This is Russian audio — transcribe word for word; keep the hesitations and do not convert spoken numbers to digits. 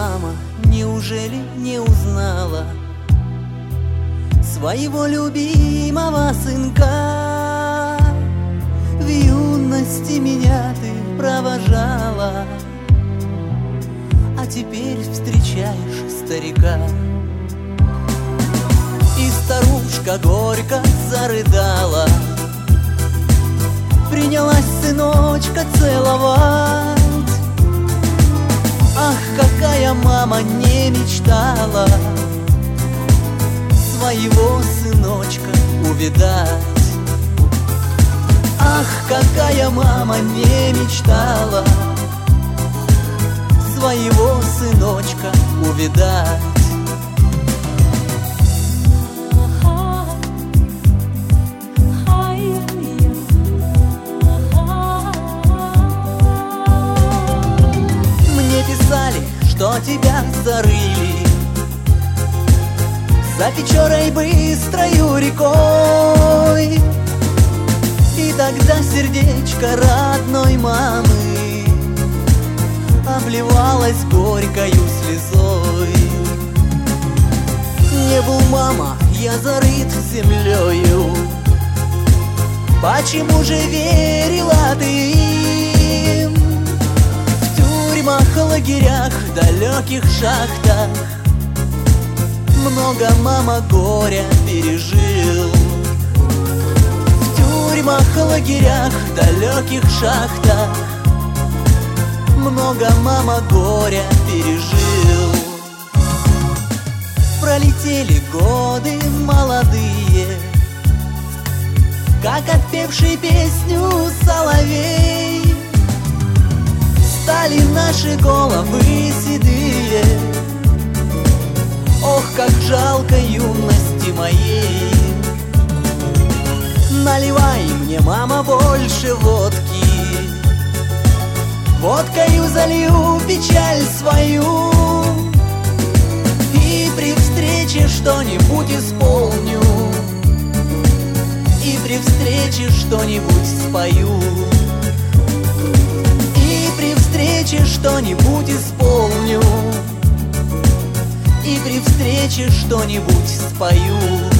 мама, неужели не узнала своего любимого сынка? В юности меня ты провожала, а теперь встречаешь старика. И старушка горько зарыдала, принялась сыночка целовать. Ах, какая мама не мечтала своего сыночка увидать. Ах, какая мама не мечтала своего сыночка увидать. Писали, что тебя зарыли за Печорой быстрою рекой. И тогда сердечко родной мамы обливалось горькою слезой. Не был, мама, я зарыт землею, почему же верила ты им? В тюрьмах, лагерях, далеких шахтах много, мама, горя пережил. В тюрьмах, лагерях, далеких шахтах много, мама, горя пережил. Пролетели годы молодые, как отпевший песню соловей. Стали наши головы седые, ох, как жалко юности моей. Наливай мне, мама, больше водки, водкою залью печаль свою, и при встрече что-нибудь исполню, и при встрече что-нибудь спою. При встрече что-нибудь исполню, и при встрече что-нибудь спою.